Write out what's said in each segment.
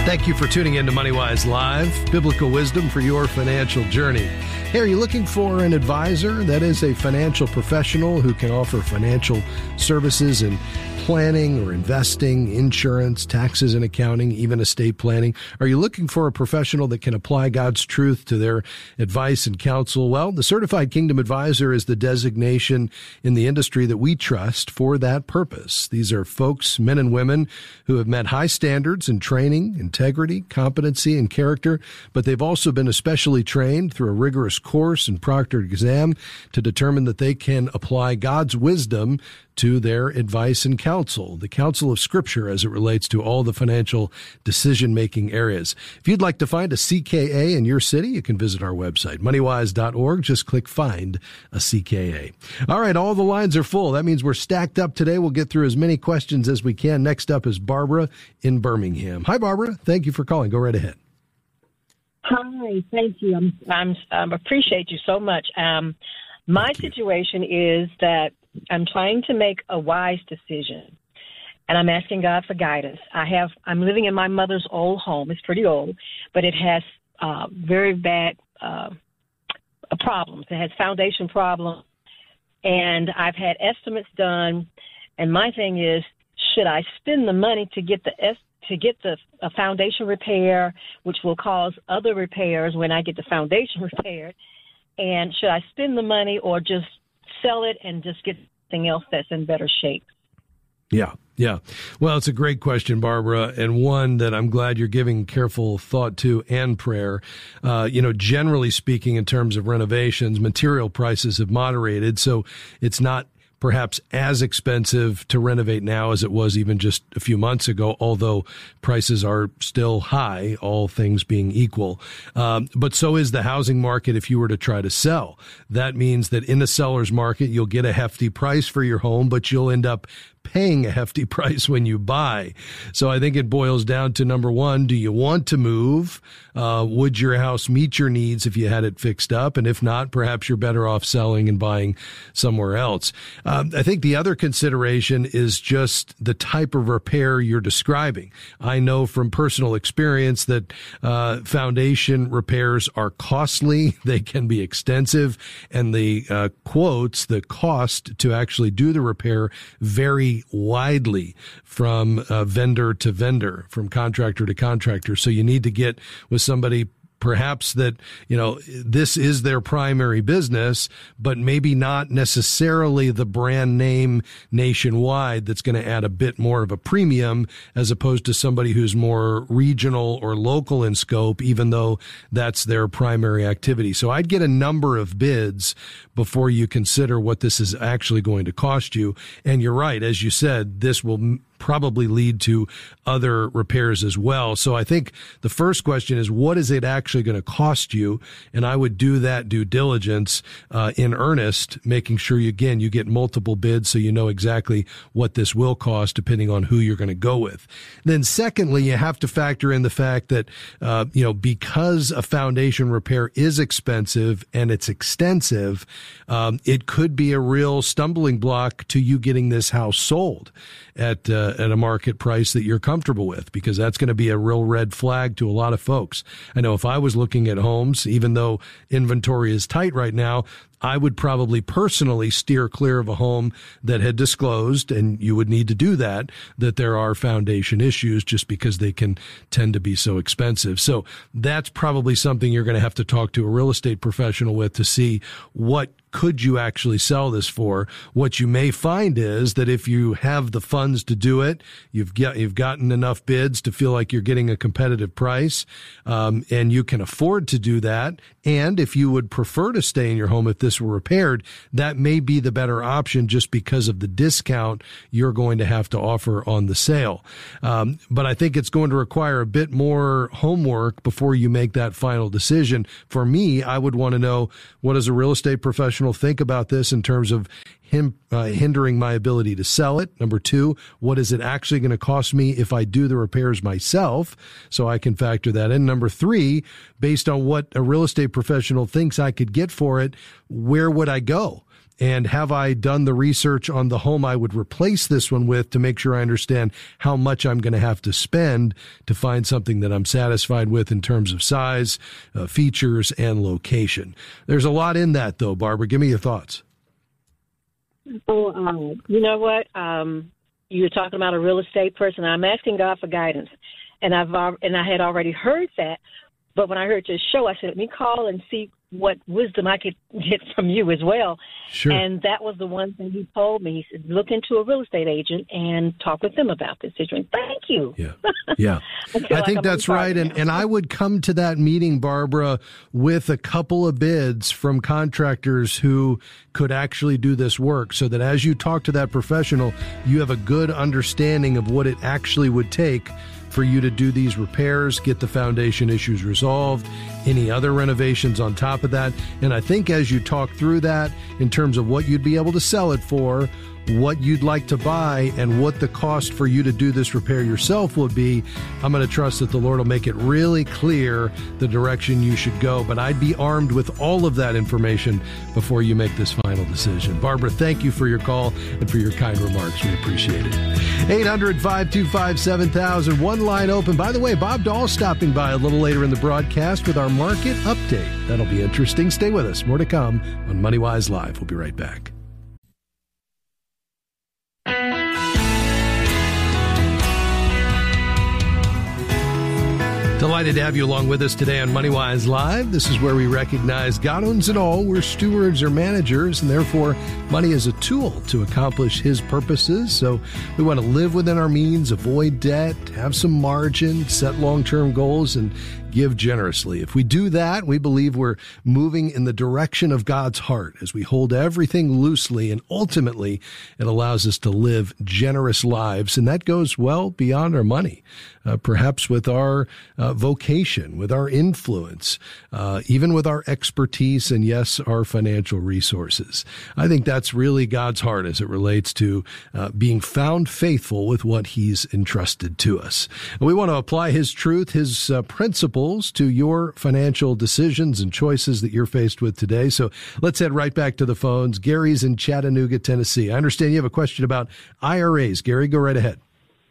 Thank you for tuning in to MoneyWise Live, biblical wisdom for your financial journey. Hey, are you looking for an advisor? That is a financial professional who can offer financial services in planning or investing, insurance, taxes and accounting, even estate planning. Are you looking for a professional that can apply God's truth to their advice and counsel? Well, the Certified Kingdom Advisor is the designation in the industry that we trust for that purpose. These are folks, men and women, who have met high standards in training, integrity, competency, and character, but they've also been especially trained through a rigorous course and proctored exam to determine that they can apply God's wisdom to their advice and counsel, the counsel of Scripture as it relates to all the financial decision-making areas. If you'd like to find a CKA in your city, you can visit our website, moneywise.org. Just click Find a CKA. All right, all the lines are full. That means we're stacked up today. We'll get through as many questions as we can. Next up is Barbara in Birmingham. Hi, Barbara. Thank you for calling. Go right ahead. Hi, thank you. I appreciate you so much. My situation is that I'm trying to make a wise decision, and I'm asking God for guidance. I'm living in my mother's old home. It's pretty old, but it has very bad problems. It has foundation problems, and I've had estimates done. And my thing is, should I spend the money to get the foundation repair, which will cause other repairs when I get the foundation repaired? And should I spend the money or just sell it and just get something else that's in better shape? Yeah. Well, it's a great question, Barbara, and one that I'm glad you're giving careful thought to and prayer. Generally speaking, in terms of renovations, material prices have moderated, so it's not perhaps as expensive to renovate now as it was even just a few months ago, although prices are still high, all things being equal. But so is the housing market if you were to try to sell. That means that in the seller's market, you'll get a hefty price for your home, but you'll end up paying a hefty price when you buy. So I think it boils down to, number one, do you want to move? Would your house meet your needs if you had it fixed up? And if not, perhaps you're better off selling and buying somewhere else. I think the other consideration is just the type of repair you're describing. I know from personal experience that foundation repairs are costly. They can be extensive, and the cost to actually do the repair vary widely from vendor to vendor, from contractor to contractor. So you need to get with somebody perhaps that, this is their primary business, but maybe not necessarily the brand name nationwide that's going to add a bit more of a premium as opposed to somebody who's more regional or local in scope, even though that's their primary activity. So I'd get a number of bids before you consider what this is actually going to cost you. And you're right, as you said, this will probably lead to other repairs as well. So I think the first question is, what is it actually going to cost you? And I would do that due diligence in earnest, making sure you get multiple bids so you know exactly what this will cost depending on who you're going to go with. Then secondly, you have to factor in the fact that, because a foundation repair is expensive and it's extensive, it could be a real stumbling block to you getting this house sold at a market price that you're comfortable with, because that's going to be a real red flag to a lot of folks. I know if I was looking at homes, even though inventory is tight right now, I would probably personally steer clear of a home that had disclosed, and you would need to do that there are foundation issues just because they can tend to be so expensive. So that's probably something you're going to have to talk to a real estate professional with to see what could you actually sell this for. What you may find is that if you have the funds to do it, you've gotten enough bids to feel like you're getting a competitive price, and you can afford to do that. And if you would prefer to stay in your home if this were repaired, that may be the better option just because of the discount you're going to have to offer on the sale. But I think it's going to require a bit more homework before you make that final decision. For me, I would want to know, what does a real estate professional think about this in terms of hindering my ability to sell it? Number two, what is it actually going to cost me if I do the repairs myself? So I can factor that in. Number three, based on what a real estate professional thinks I could get for it, where would I go? And have I done the research on the home I would replace this one with to make sure I understand how much I'm going to have to spend to find something that I'm satisfied with in terms of size, features, and location? There's a lot in that, though, Barbara. Give me your thoughts. Oh, you know what? You're talking about a real estate person. I'm asking God for guidance, and I had already heard that. But when I heard your show, I said, let me call and see what wisdom I could get from you as well. Sure. And that was the one thing he told me. He said, look into a real estate agent and talk with them about this situation. Thank you. Yeah. Yeah. I think that's right. And I would come to that meeting, Barbara, with a couple of bids from contractors who could actually do this work, so that as you talk to that professional, you have a good understanding of what it actually would take for you to do these repairs, get the foundation issues resolved, any other renovations on top of that. And I think as you talk through that in terms of what you'd be able to sell it for, what you'd like to buy, and what the cost for you to do this repair yourself would be, I'm going to trust that the Lord will make it really clear the direction you should go. But I'd be armed with all of that information before you make this final decision. Barbara, thank you for your call and for your kind remarks. We appreciate it. 800-525-7000. One line open. By the way, Bob Dahl stopping by a little later in the broadcast with our market update. That'll be interesting. Stay with us. More to come on MoneyWise Live. We'll be right back. Delighted to have you along with us today on MoneyWise Live. This is where we recognize God owns it all. We're stewards or managers, and therefore money is a tool to accomplish His purposes. So we want to live within our means, avoid debt, have some margin, set long-term goals, and give generously. If we do that, we believe we're moving in the direction of God's heart as we hold everything loosely, and ultimately it allows us to live generous lives. And that goes well beyond our money, perhaps with our vocation, with our influence, even with our expertise, and yes, our financial resources. I think that's really God's heart as it relates to being found faithful with what He's entrusted to us. And we want to apply His truth, His principles to your financial decisions and choices that you're faced with today. So let's head right back to the phones. Gary's in Chattanooga, Tennessee. I understand you have a question about IRAs. Gary, go right ahead.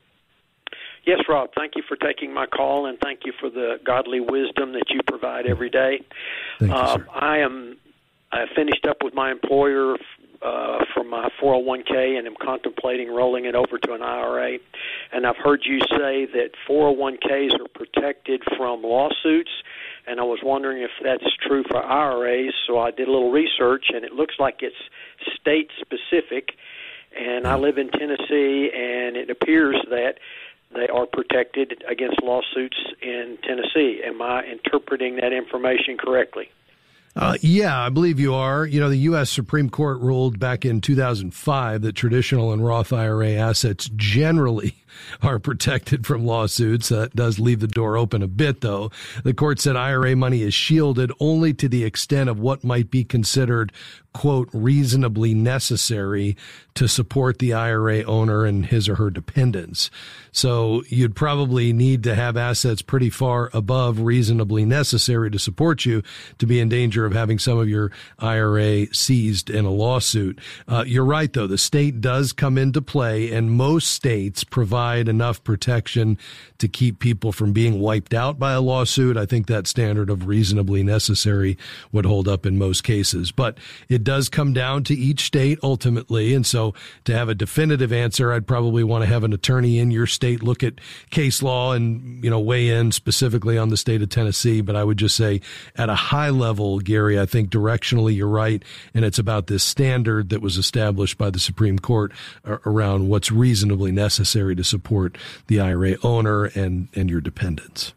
Yes, Rob, thank you for taking my call, and thank you for the godly wisdom that you provide every day. Thank you, sir. I finished up with my employer from my 401k and am contemplating rolling it over to an IRA. And I've heard you say that 401ks are protected from lawsuits, and I was wondering if that's true for IRAs. So I did a little research, and it looks like it's state-specific. And I live in Tennessee, and it appears that they are protected against lawsuits in Tennessee. Am I interpreting that information correctly? Yeah, I believe you are. You know, the U.S. Supreme Court ruled back in 2005 that traditional and Roth IRA assets generally are protected from lawsuits. That does leave the door open a bit, though. The court said IRA money is shielded only to the extent of what might be considered, quote, reasonably necessary to support the IRA owner and his or her dependents. So you'd probably need to have assets pretty far above reasonably necessary to support you to be in danger of having some of your IRA seized in a lawsuit. You're right, though. The state does come into play, and most states provide enough protection to keep people from being wiped out by a lawsuit. I think that standard of reasonably necessary would hold up in most cases. But it does come down to each state ultimately. And so to have a definitive answer, I'd probably want to have an attorney in your state look at case law and, you know, weigh in specifically on the state of Tennessee. But I would just say at a high level, Gary, I think directionally you're right. And it's about this standard that was established by the Supreme Court around what's reasonably necessary to support the IRA owner and your dependents.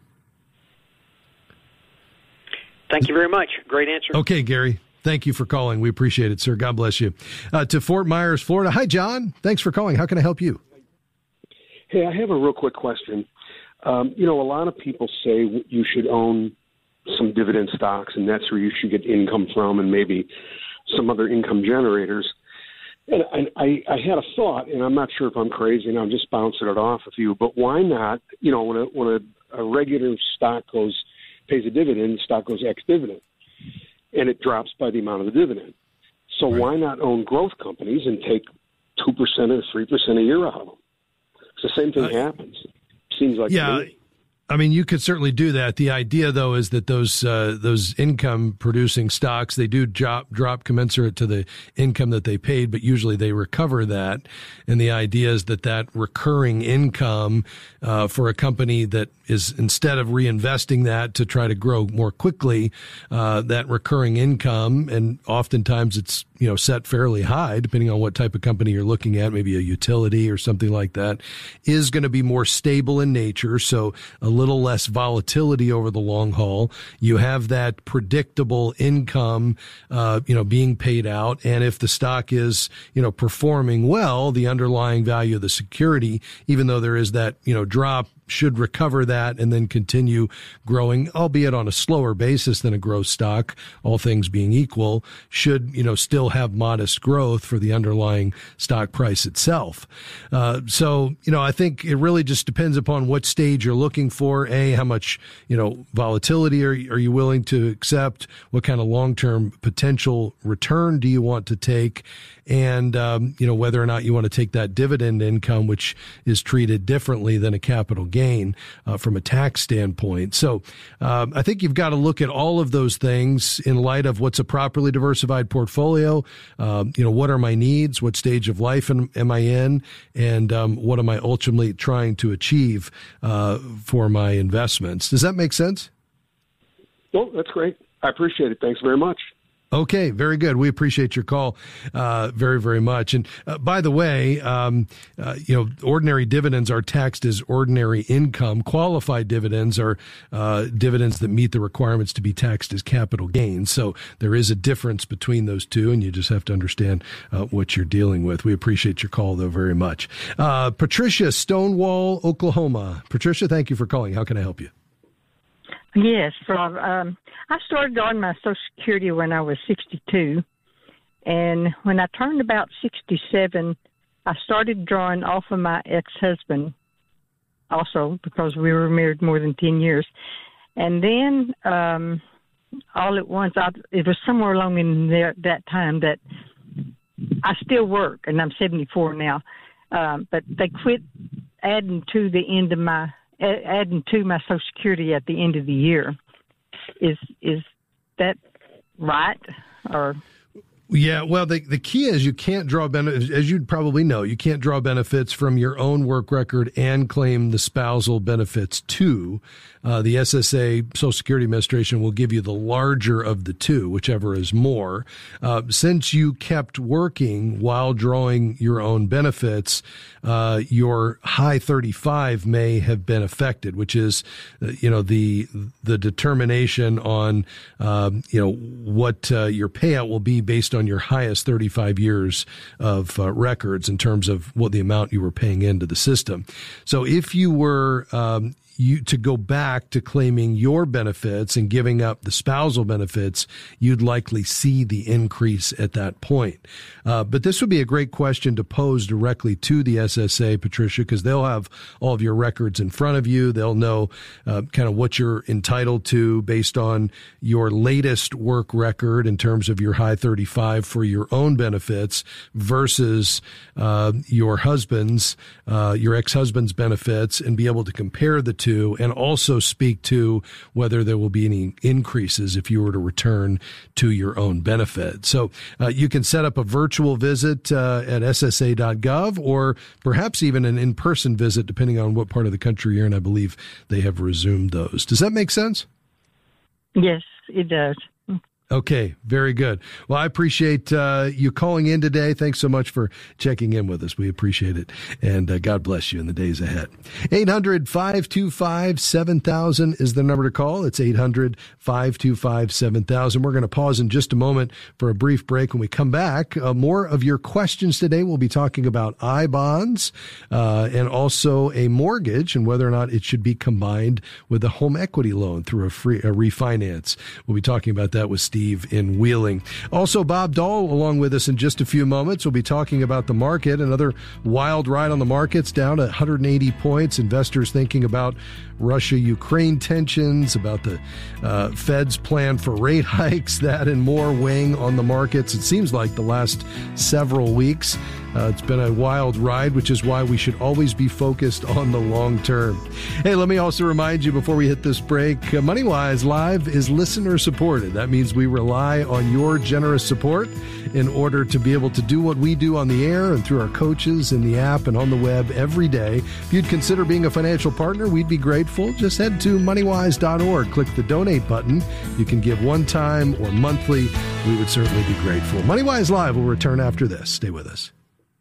Thank you very much. Great answer. Okay, Gary. Thank you for calling. We appreciate it, sir. God bless you. To Fort Myers, Florida. Hi, John. Thanks for calling. How can I help you? Hey, I have a real quick question. You know, a lot of people say you should own some dividend stocks, and that's where you should get income from, and maybe some other income generators. And I had a thought, and I'm not sure if I'm crazy, and I'm just bouncing it off of you, but why not, you know, when a regular stock pays a dividend, the stock goes ex-dividend, and it drops by the amount of the dividend. So why not own growth companies and take 2% or 3% a year out of them? It's the same thing happens. Seems like to me. I mean, you could certainly do that. The idea, though, is that those income-producing stocks, they do drop commensurate to the income that they paid, but usually they recover that. And the idea is that recurring income for a company that is, instead of reinvesting that to try to grow more quickly, that recurring income, and oftentimes it's set fairly high, depending on what type of company you're looking at, maybe a utility or something like that, is going to be more stable in nature. So a little less volatility over the long haul. You have that predictable income, being paid out. And if the stock is, performing well, the underlying value of the security, even though there is that, drop, should recover that and then continue growing, albeit on a slower basis than a growth stock, all things being equal, should, still have modest growth for the underlying stock price itself. So, I think it really just depends upon what stage you're looking for. How much, volatility are you willing to accept? What kind of long-term potential return do you want to take? And, whether or not you want to take that dividend income, which is treated differently than a capital gain from a tax standpoint. So I think you've got to look at all of those things in light of what's a properly diversified portfolio. What are my needs? What stage of life am I in? And what am I ultimately trying to achieve for my investments? Does that make sense? Well, that's great. I appreciate it. Thanks very much. Okay, very good. We appreciate your call very, very much. And by the way, ordinary dividends are taxed as ordinary income. Qualified dividends are dividends that meet the requirements to be taxed as capital gains. So there is a difference between those two, and you just have to understand what you're dealing with. We appreciate your call, though, very much. Patricia, Stonewall, Oklahoma. Patricia, thank you for calling. How can I help you? Yes, Rob. I started on my Social Security when I was 62, and when I turned about 67, I started drawing off of my ex-husband also because we were married more than 10 years. And then all at once, it was somewhere along in there that time that I still work, and I'm 74 now, but they quit adding to my Social Security at the end of the year. Is that right? Or yeah, well, the key is you can't draw benefits, as you'd probably know, you can't draw benefits from your own work record and claim the spousal benefits too. The SSA, Social Security Administration, will give you the larger of the two, whichever is more. Since you kept working while drawing your own benefits, your high 35 may have been affected, which is, the determination on, what your payout will be based on your highest 35 years of records in terms of what the amount you were paying into the system. So if you were to go back to claiming your benefits and giving up the spousal benefits, you'd likely see the increase at that point. But this would be a great question to pose directly to the SSA, Patricia, because they'll have all of your records in front of you. They'll know kind of what you're entitled to based on your latest work record in terms of your high 35 for your own benefits versus your ex-husband's benefits, and be able to compare the two, and also speak to whether there will be any increases if you were to return to your own benefit. So you can set up a virtual visit at ssa.gov, or perhaps even an in-person visit, depending on what part of the country you're in. I believe they have resumed those. Does that make sense? Yes, it does. Okay, very good. Well, I appreciate you calling in today. Thanks so much for checking in with us. We appreciate it. And God bless you in the days ahead. 800-525-7000 is the number to call. It's 800-525-7000. We're going to pause in just a moment for a brief break. When we come back, more of your questions today. We'll be talking about I-bonds and also a mortgage and whether or not it should be combined with a home equity loan through a refinance. We'll be talking about that with Steve Steve in Wheeling. Also, Bob Dahl along with us in just a few moments. We'll be talking about the market, another wild ride on the markets, down to 180 points. Investors thinking about Russia-Ukraine tensions, about the Fed's plan for rate hikes, that and more weighing on the markets. It seems like the last several weeks. It's been a wild ride, which is why we should always be focused on the long term. Hey, let me also remind you before we hit this break, MoneyWise Live is listener supported. That means we rely on your generous support in order to be able to do what we do on the air and through our coaches in the app and on the web every day. If you'd consider being a financial partner, we'd be grateful. Just head to moneywise.org, click the donate button. You can give one time or monthly. We would certainly be grateful. MoneyWise Live will return after this. Stay with us.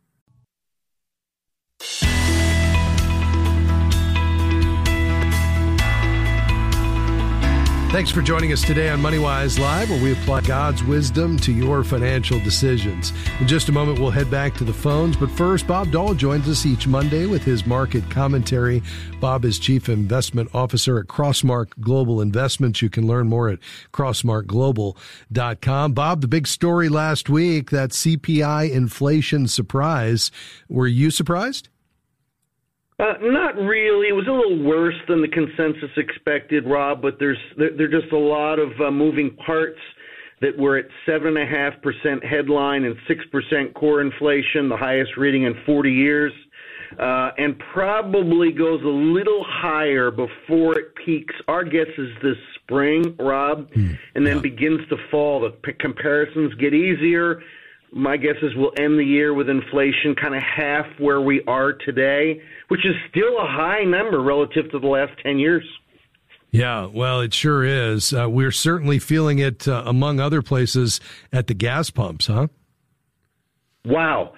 Thanks for joining us today on MoneyWise Live, where we apply God's wisdom to your financial decisions. In just a moment, we'll head back to the phones. But first, Bob Dahl joins us each Monday with his market commentary. Bob is Chief Investment Officer at Crossmark Global Investments. You can learn more at crossmarkglobal.com. Bob, the big story last week, that CPI inflation surprise. Were you surprised? Not really. It was a little worse than the consensus expected, Rob, but there are just a lot of moving parts that were at 7.5% headline and 6% core inflation, the highest reading in 40 years, and probably goes a little higher before it peaks. Our guess is this spring, Rob, and then begins to fall. The comparisons get easier. My guess is we'll end the year with inflation kind of half where we are today, which is still a high number relative to the last 10 years. Yeah, well, it sure is. We're certainly feeling it, among other places, at the gas pumps, huh? Wow.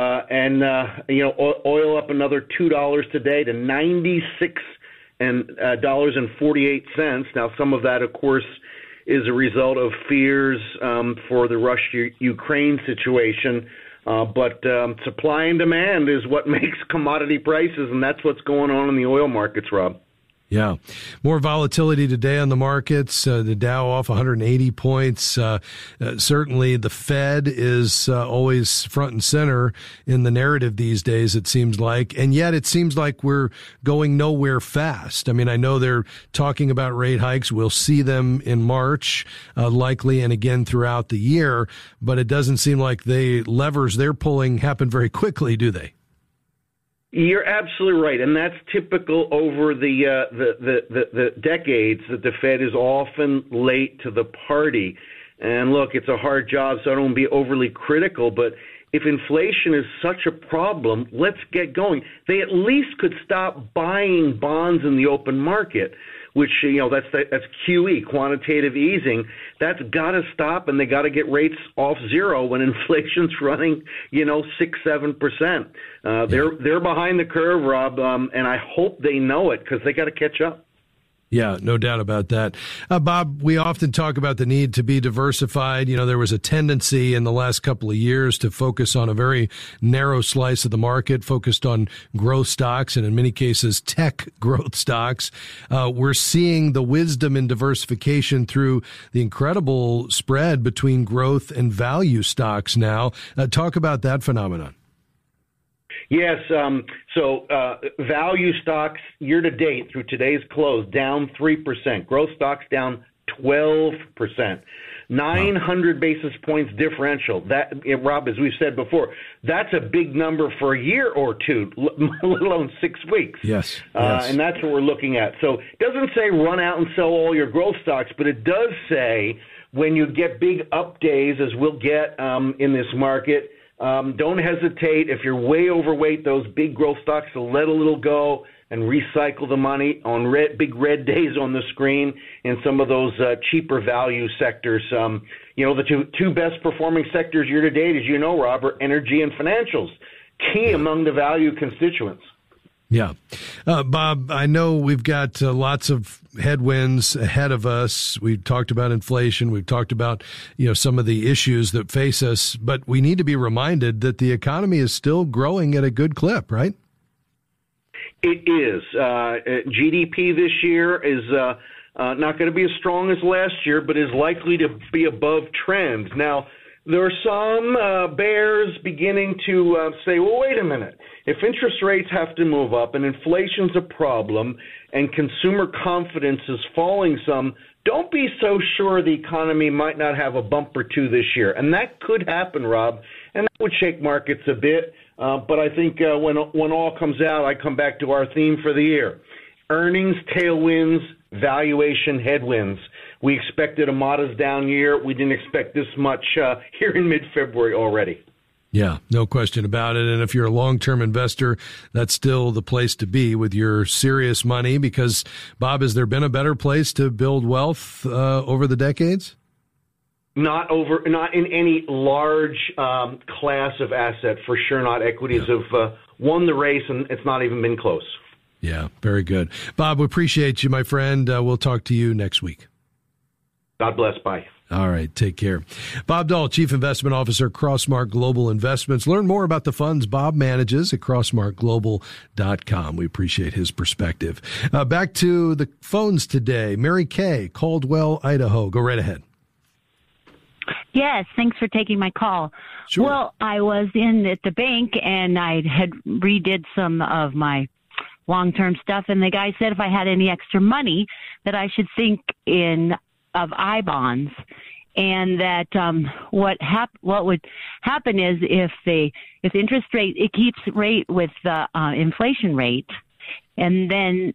Oil up another $2 today to $96.48. Now, some of that, of course, is a result of fears for the Russia-Ukraine situation. But supply and demand is what makes commodity prices, and that's what's going on in the oil markets, Rob. Yeah. More volatility today on the markets. The Dow off 180 points. Certainly the Fed is always front and center in the narrative these days, it seems like. And yet it seems like we're going nowhere fast. I mean, I know they're talking about rate hikes. We'll see them in March, likely, and again throughout the year. But it doesn't seem like the levers they're pulling happen very quickly, do they? You're absolutely right, and that's typical over the decades that the Fed is often late to the party. And look, it's a hard job, so I don't want to be overly critical, but if inflation is such a problem, let's get going. They at least could stop buying bonds in the open market, which, that's QE, quantitative easing. That's got to stop, and they got to get rates off zero when inflation's running, 6-7%. They're behind the curve, Rob, and I hope they know it because they got to catch up. Yeah, no doubt about that. Bob, we often talk about the need to be diversified. There was a tendency in the last couple of years to focus on a very narrow slice of the market, focused on growth stocks and in many cases tech growth stocks. We're seeing the wisdom in diversification through the incredible spread between growth and value stocks now. Talk about that phenomenon. Yes. So value stocks year to date through today's close down 3%. Growth stocks down 12%. 900 basis points differential. That, Rob, as we've said before, that's a big number for a year or two, let alone 6 weeks. Yes. And that's what we're looking at. So it doesn't say run out and sell all your growth stocks, but it does say when you get big up days, as we'll get in this market, don't hesitate if you're way overweight those big growth stocks to let a little go and recycle the money on big red days on the screen in some of those cheaper value sectors. The two best performing sectors year to date, as you know, Rob, are energy and financials, key among the value constituents. Yeah. Bob, I know we've got lots of headwinds ahead of us. We've talked about inflation. We've talked about, some of the issues that face us, but we need to be reminded that the economy is still growing at a good clip, right? It is. GDP this year is Not going to be as strong as last year, but is likely to be above trend. Now, there are some bears beginning to say, well, wait a minute. If interest rates have to move up and inflation's a problem and consumer confidence is falling some, don't be so sure the economy might not have a bump or two this year. And that could happen, Rob, and that would shake markets a bit. But I think when all comes out, I come back to our theme for the year. Earnings, tailwinds, valuation, headwinds. We expected a modest down year. We didn't expect this much here in mid-February already. Yeah, no question about it. And if you're a long-term investor, that's still the place to be with your serious money because, Bob, has there been a better place to build wealth over the decades? Not in any large class of asset, for sure not. Equities have won the race, and it's not even been close. Yeah, very good. Bob, we appreciate you, my friend. We'll talk to you next week. God bless. Bye. All right. Take care. Bob Dahl, Chief Investment Officer, Crossmark Global Investments. Learn more about the funds Bob manages at crossmarkglobal.com. We appreciate his perspective. Back to the phones today. Mary Kay, Caldwell, Idaho. Go right ahead. Yes, thanks for taking my call. Sure. Well, I was in at the bank and I had redid some of my long-term stuff, and the guy said if I had any extra money that I should think of I-bonds, and that what would happen is if the interest rate, it keeps rate with the inflation rate, and then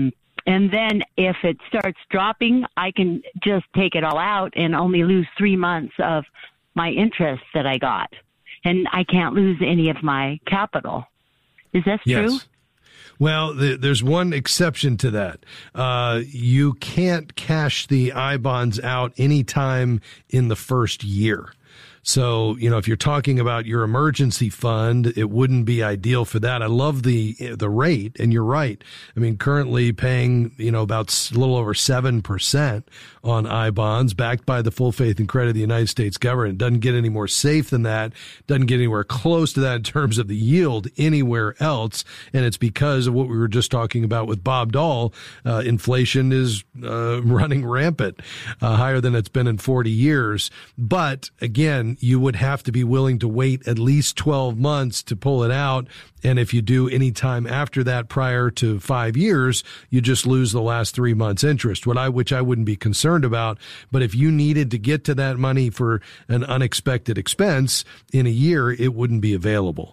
if it starts dropping, I can just take it all out and only lose 3 months of my interest that I got, and I can't lose any of my capital. Is that true? Yes. Well, there's one exception to that. You can't cash the I-bonds out anytime in the first year. So, if you're talking about your emergency fund, it wouldn't be ideal for that. I love the rate, and you're right. I mean, currently paying, about a little over 7% on I-bonds backed by the full faith and credit of the United States government. It doesn't get any more safe than that. Doesn't get anywhere close to that in terms of the yield anywhere else. And it's because of what we were just talking about with Bob Dahl. Inflation is running rampant, higher than it's been in 40 years. But again, you would have to be willing to wait at least 12 months to pull it out. And if you do any time after that prior to 5 years, you just lose the last 3 months interest, which I wouldn't be concerned about. But if you needed to get to that money for an unexpected expense in a year, it wouldn't be available.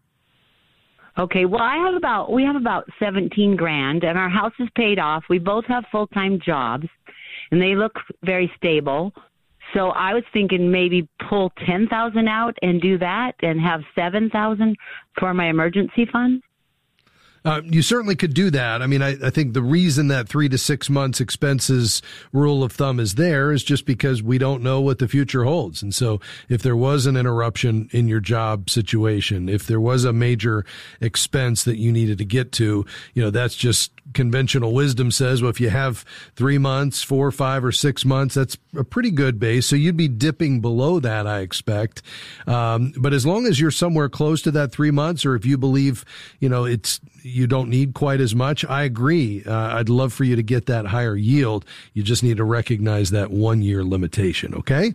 Okay, well, we have about $17,000, and our house is paid off. We both have full-time jobs, and they look very stable. So I was thinking maybe pull $10,000 out and do that and have $7,000 for my emergency fund. You certainly could do that. I mean, I think the reason that 3 to 6 months expenses rule of thumb is there is just because we don't know what the future holds. And so if there was an interruption in your job situation, if there was a major expense that you needed to get to, that's just conventional wisdom says, well, if you have 3 months, 4, 5, or 6 months, that's a pretty good base. So you'd be dipping below that, I expect. But as long as you're somewhere close to that 3 months, or if you believe, you don't need quite as much, I agree. I'd love for you to get that higher yield. You just need to recognize that 1 year limitation. Okay?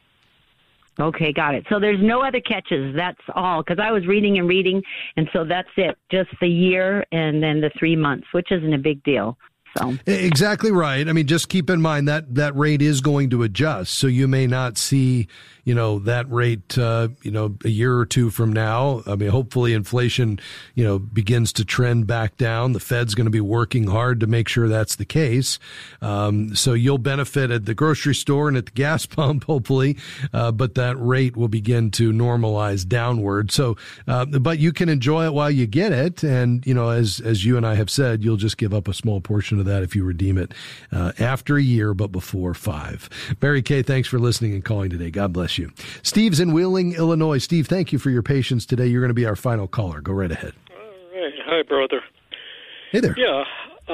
Okay, got it. So there's no other catches. That's all. Because I was reading, and so that's it. Just the year and then the 3 months, which isn't a big deal. So exactly right. I mean, just keep in mind that rate is going to adjust. So you may not see, that rate, a year or two from now. I mean, hopefully inflation, begins to trend back down. The Fed's going to be working hard to make sure that's the case. So you'll benefit at the grocery store and at the gas pump, hopefully. But that rate will begin to normalize downward. So, but you can enjoy it while you get it. And, as you and I have said, you'll just give up a small portion of that if you redeem it after a year, but before 5. Mary Kay, thanks for listening and calling today. God bless you. Steve's in Wheeling, Illinois. Steve, thank you for your patience today. You're going to be our final caller. Go right ahead. All right. Hi, brother. Hey there. Yeah.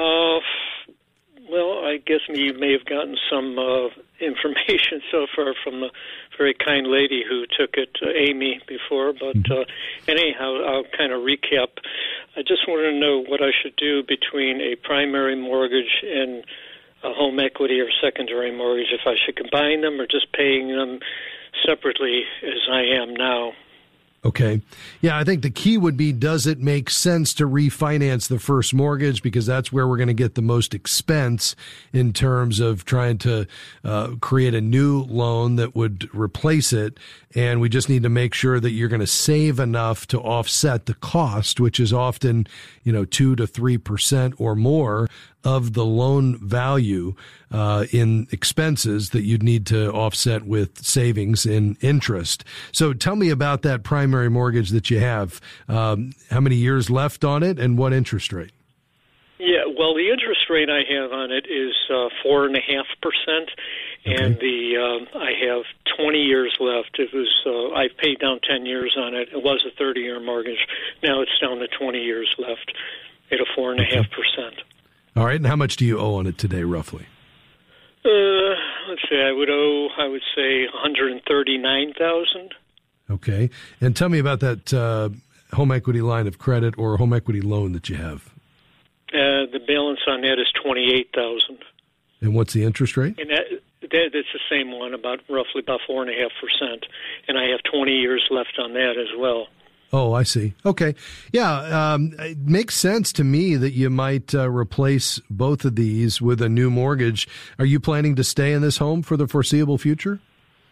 Well, I guess you may have gotten some information so far from the very kind lady who took it, Amy, before. But anyhow, I'll kind of recap. I just want to know what I should do between a primary mortgage and a home equity or secondary mortgage, if I should combine them or just paying them separately as I am now. Okay. Yeah, I think the key would be, does it make sense to refinance the first mortgage? Because that's where we're going to get the most expense in terms of trying to create a new loan that would replace it. And we just need to make sure that you're going to save enough to offset the cost, which is often, 2 to 3% or more of the loan value in expenses that you'd need to offset with savings in interest. So tell me about that primary mortgage that you have. How many years left on it and what interest rate? Yeah, well, the interest rate I have on it is 4.5%, and I have 20 years left. It was I paid down 10 years on it. It was a 30-year mortgage. Now it's down to 20 years left at a 4.5%. All right, and how much do you owe on it today, roughly? Let's see, I would say $139,000. Okay, and tell me about that home equity line of credit or home equity loan that you have. The balance on that is $28,000. And what's the interest rate? And that's the same one, roughly about 4.5%, and I have 20 years left on that as well. Oh, I see. Okay. Yeah, it makes sense to me that you might replace both of these with a new mortgage. Are you planning to stay in this home for the foreseeable future?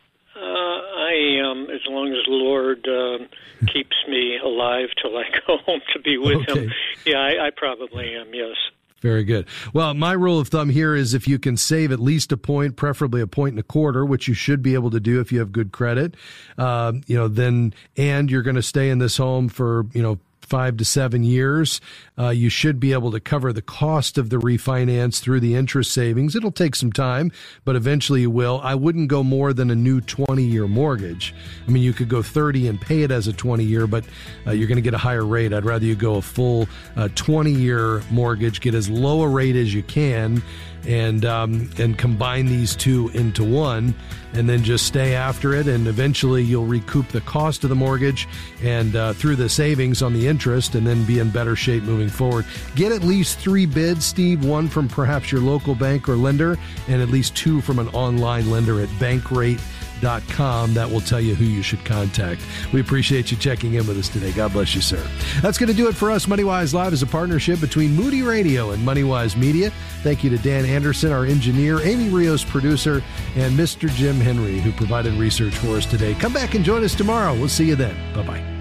I am, as long as the Lord keeps me alive till I go home to be with Him. Yeah, I probably am, yes. Very good. Well, my rule of thumb here is if you can save at least a point, preferably 1.25 points, which you should be able to do if you have good credit, then, and you're going to stay in this home for, 5 to 7 years, you should be able to cover the cost of the refinance through the interest savings. It'll take some time, but eventually you will. I wouldn't go more than a new 20-year mortgage. I mean, you could go 30 and pay it as a 20-year, but you're going to get a higher rate. I'd rather you go a full 20-year mortgage, get as low a rate as you can, and combine these two into one, and then just stay after it, and eventually you'll recoup the cost of the mortgage and through the savings on the interest, and then be in better shape moving forward. Get at least 3 bids, Steve, 1 from perhaps your local bank or lender, and at least 2 from an online lender at Bankrate.com. That will tell you who you should contact. We appreciate you checking in with us today. God bless you, sir. That's going to do it for us. MoneyWise Live is a partnership between Moody Radio and MoneyWise Media. Thank you to Dan Anderson, our engineer, Amy Rios, producer, and Mr. Jim Henry, who provided research for us today. Come back and join us tomorrow. We'll see you then. Bye-bye.